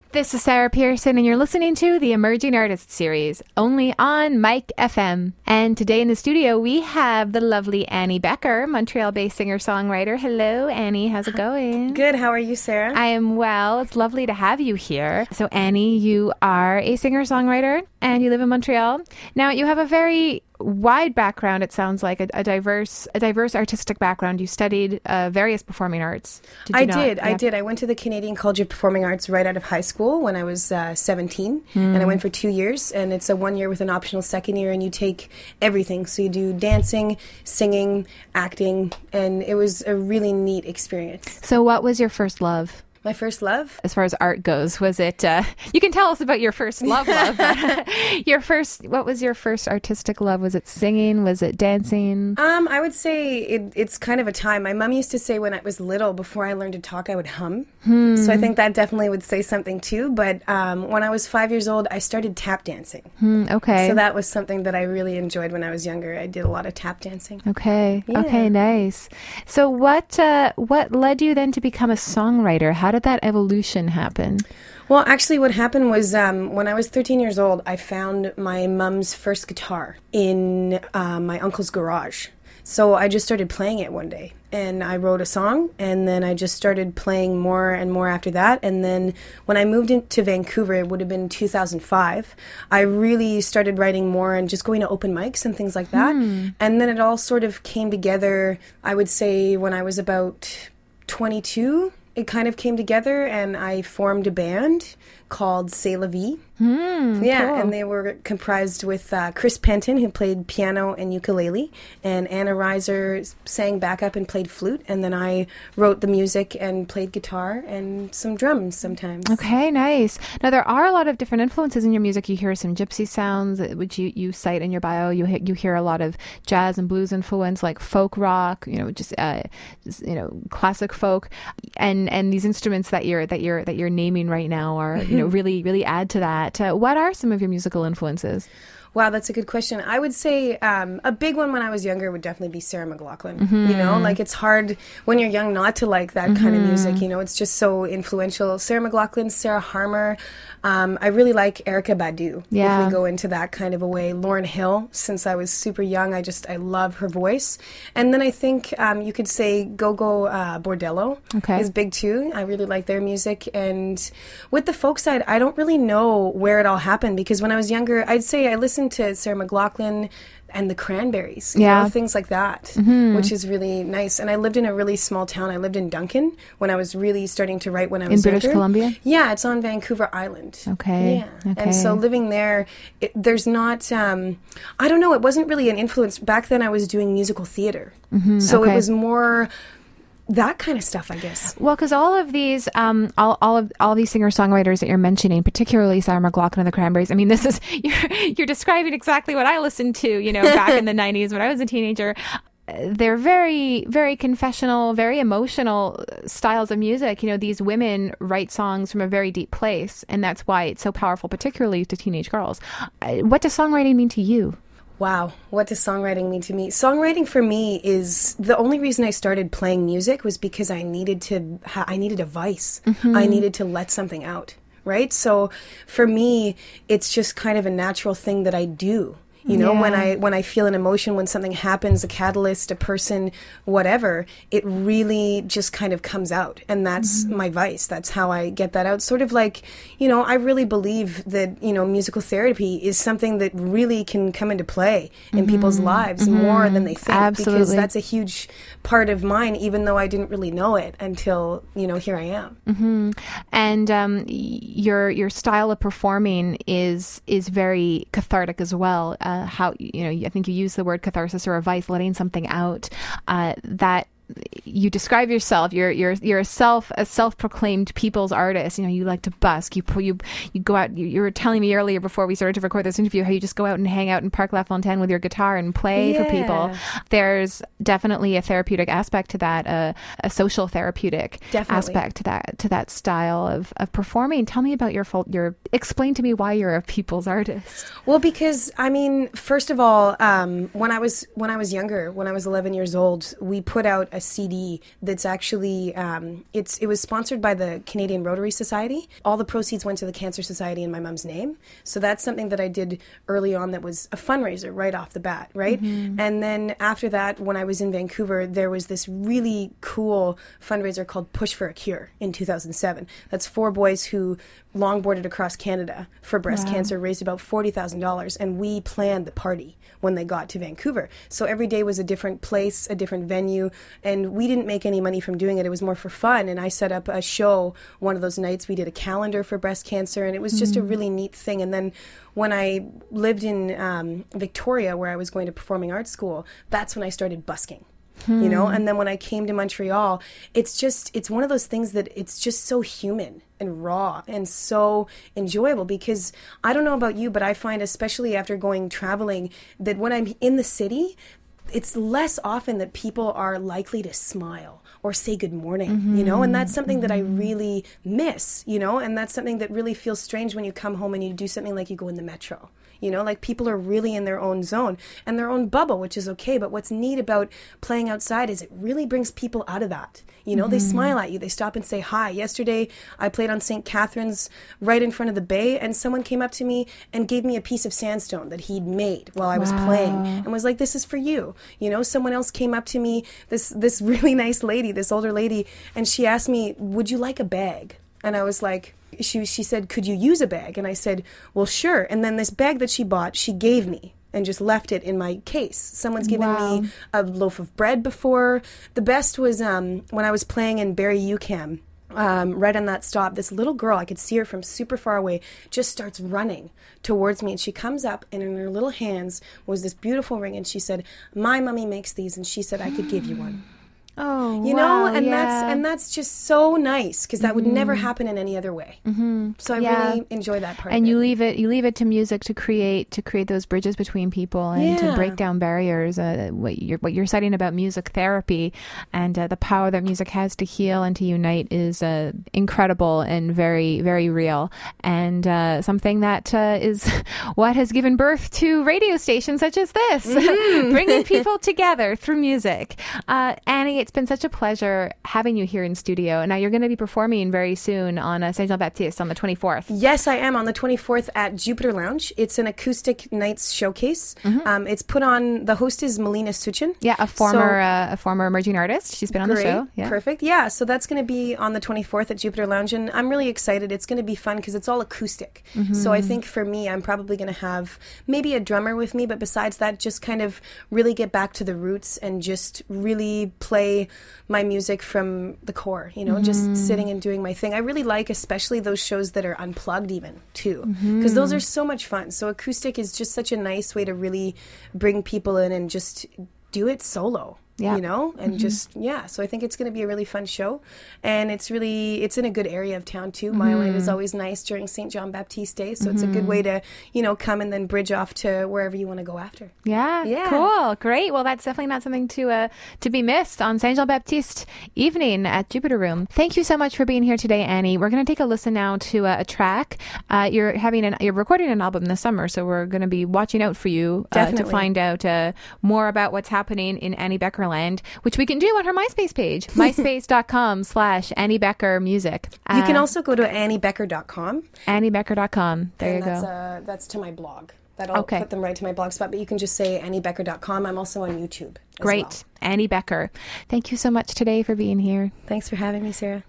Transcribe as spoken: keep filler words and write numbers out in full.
This is Sarah Pearson, and you're listening to the Emerging Artists Series, only on Mike F M. And today in the studio, we have the lovely Annie Becker, Montreal-based singer-songwriter. Hello, Annie. How's it going? Good. How are you, Sarah? I am well. It's lovely to have you here. So, Annie, you are a singer-songwriter, and you live in Montreal. Now, you have a very wide background, it sounds like, a, a diverse a diverse artistic background. You studied uh, various performing arts. Did I did. Yeah. I did. I went to the Canadian College of Performing Arts right out of high school when I was uh, seventeen, mm. and I went for two years, and it's a one year with an optional second year, and you take everything. So you do dancing, singing, acting, and it was a really neat experience. So what was your first love? My first love? As far as art goes, was it, uh, you can tell us about your first love, love. Your first, what was your first artistic love? Was it singing? Was it dancing? Um, I would say it, it's kind of a time. My mom used to say when I was little, before I learned to talk, I would hum. Hmm. So I think that definitely would say something too. But um, when I was five years old, I started tap dancing. Hmm, okay. So that was something that I really enjoyed when I was younger. I did a lot of tap dancing. Okay. Yeah. Okay, nice. So what, uh, what led you then to become a songwriter? How How did that evolution happen? Well, actually, what happened was um, when I was thirteen years old, I found my mom's first guitar in uh, my uncle's garage. So I just started playing it one day, and I wrote a song, and then I just started playing more and more after that. And then when I moved into Vancouver, it would have been two thousand five, I really started writing more and just going to open mics and things like that. Hmm. And then it all sort of came together, I would say, when I was about twenty-two. It kind of came together, and I formed a band called C'est La Vie. Mm, yeah, cool. And they were comprised with uh, Chris Penton, who played piano and ukulele, and Anna Reiser sang backup and played flute, and then I wrote the music and played guitar and some drums sometimes. Okay, nice. Now, there are a lot of different influences in your music. You hear some gypsy sounds, which you, you cite in your bio. You you hear a lot of jazz and blues influence, like folk rock, you know, just, uh, just you know, classic folk, and and these instruments that you're that you're that you're naming right now are you know really really add to that. Uh, what are some of your musical influences? Wow, that's a good question. I would say um, a big one when I was younger would definitely be Sarah McLachlan. Mm-hmm. You know, like it's hard when you're young not to like that mm-hmm. kind of music. You know, it's just so influential. Sarah McLachlan, Sarah Harmer. Um, I really like Erykah Badu. Yeah. If we go into that kind of a way. Lauryn Hill, since I was super young, I just, I love her voice. And then I think um, you could say Gogo uh, Bordello okay. is big too. I really like their music. And with the folk side, I don't really know where it all happened, because when I was younger, I'd say I listened to Sarah McLachlan and the Cranberries, you yeah. know, things like that, mm-hmm. which is really nice. And I lived in a really small town. I lived in Duncan when I was really starting to write when I was in British younger. Columbia? Yeah, it's on Vancouver Island. Okay. Yeah. Okay. And so living there, it, there's not, um, I don't know, it wasn't really an influence. Back then I was doing musical theater. Mm-hmm. So okay. it was more that kind of stuff, I guess. Well, because all of these, um, all, all of all of these singer-songwriters that you're mentioning, particularly Sarah McLachlan and the Cranberries, I mean, this is you're you're describing exactly what I listened to, you know, back in the nineties when I was a teenager. They're very, very confessional, very emotional styles of music. You know, these women write songs from a very deep place, and that's why it's so powerful, particularly to teenage girls. What does songwriting mean to you? Wow, what does songwriting mean to me? Songwriting for me is the only reason I started playing music was because I needed to. Ha- I needed a voice. Mm-hmm. I needed to let something out, right? So for me, it's just kind of a natural thing that I do. You know, yeah. when I when I feel an emotion, when something happens, a catalyst, a person, whatever, it really just kind of comes out. And that's mm-hmm. my vice. That's how I get that out. Sort of like, you know, I really believe that, you know, musical therapy is something that really can come into play in mm-hmm. people's lives mm-hmm. more than they think. Absolutely. Because that's a huge part of mine, even though I didn't really know it until, you know, here I am. Mm-hmm. And um, your your style of performing is is very cathartic as well. Uh, how, you know, I think you use the word catharsis or a vice, letting something out, uh, that you describe yourself. You're you're you're a self a self-proclaimed people's artist. You know, you like to busk. You you you go out. You, you were telling me earlier before we started to record this interview how you just go out and hang out in Parc La Fontaine with your guitar and play yeah. for people. There's definitely a therapeutic aspect to that, a, a social therapeutic definitely. aspect to that to that style of, of performing. Tell me about your your. Explain to me why you're a people's artist. Well, because I mean, first of all, um, when I was when I was younger, when I was eleven years old, we put out a a C D that's actually, um, it's it was sponsored by the Canadian Rotary Society. All the proceeds went to the Cancer Society in my mom's name. So that's something that I did early on that was a fundraiser right off the bat, right? Mm-hmm. And then after that, when I was in Vancouver, there was this really cool fundraiser called Push for a Cure in two thousand seven. That's four boys who longboarded across Canada for breast wow. cancer, raised about forty thousand dollars, and we planned the party when they got to Vancouver. So every day was a different place, a different venue, and we didn't make any money from doing it. It was more for fun, and I set up a show one of those nights. We did a calendar for breast cancer, and it was just mm. a really neat thing. And then when I lived in um, Victoria, where I was going to performing arts school, that's when I started busking. Hmm. You know, and then when I came to Montreal, it's just, it's one of those things that it's just so human and raw and so enjoyable, because I don't know about you, but I find, especially after going traveling, that when I'm in the city, it's less often that people are likely to smile or say good morning, mm-hmm. you know, and that's something mm-hmm. that I really miss, you know, and that's something that really feels strange when you come home and you do something like you go in the metro. You know, like people are really in their own zone and their own bubble, which is okay. But what's neat about playing outside is it really brings people out of that. You know, mm-hmm. they smile at you. They stop and say hi. Yesterday, I played on Saint Catharines right in front of the bay, and someone came up to me and gave me a piece of sandstone that he'd made while I was wow. playing and was like, this is for you. You know, someone else came up to me, this, this really nice lady, this older lady, and she asked me, would you like a bag? And I was like, she she said, could you use a bag? And I said, well, sure. And then this bag that she bought, she gave me and just left it in my case. Someone's given wow. me a loaf of bread before. The best was um, when I was playing in Barrie UQAM. Um, right on that stop, this little girl, I could see her from super far away, just starts running towards me, and she comes up, and in her little hands was this beautiful ring, and she said, my mommy makes these, and she said I could give you one. Oh, you wow, know, and yeah. that's and that's just so nice, because that mm-hmm. would never happen in any other way. Mm-hmm. So I yeah. really enjoy that part. And of you it. leave it, you leave it to music to create to create those bridges between people and yeah. to break down barriers. Uh, what you're what you're citing about music therapy and uh, the power that music has to heal and to unite is uh, incredible and very very real, and uh, something that uh, is what has given birth to radio stations such as this, mm-hmm. bringing people together through music. Uh, Annie, it's been such a pleasure having you here in studio. Now you're going to be performing very soon on uh, Saint Jean Baptiste on the twenty-fourth. Yes, I am on the twenty-fourth at Jupiter Lounge. It's an acoustic nights showcase. Mm-hmm. Um, it's put on. The host is Melina Suchin. Yeah, a former so, uh, a former emerging artist. She's been on great, the show. Yeah. Perfect. Yeah, so that's going to be on the twenty-fourth at Jupiter Lounge, and I'm really excited. It's going to be fun because it's all acoustic. Mm-hmm. So I think for me, I'm probably going to have maybe a drummer with me, but besides that, just kind of really get back to the roots and just really play my music from the core, you know, mm-hmm. just sitting and doing my thing. I really like especially those shows that are unplugged even too, because mm-hmm. those are so much fun. So acoustic is just such a nice way to really bring people in and just do it solo. Yeah. You know, and mm-hmm. just, yeah. So I think it's going to be a really fun show. And it's really, it's in a good area of town too. Mm-hmm. Mile End is always nice during Saint Jean Baptiste Day. So mm-hmm. it's a good way to, you know, come and then bridge off to wherever you want to go after. Yeah. Yeah. Cool. Great. Well, that's definitely not something to uh, to be missed on Saint Jean Baptiste evening at Jupiter Room. Thank you so much for being here today, Annie. We're going to take a listen now to uh, a track. Uh, you're having an, you're recording an album this summer, so we're going to be watching out for you uh, to find out uh, more about what's happening in Annie Becker land, which we can do on her MySpace page, myspace.com slash Annie Becker Music. Uh, you can also go to annie becker dot com. annie becker dot com. There and you that's, go. Uh, that's to my blog. That'll okay. put them right to my blog spot, but you can just say annie becker dot com. I'm also on YouTube as Great. well. Annie Becker. Thank you so much today for being here. Thanks for having me, Sarah.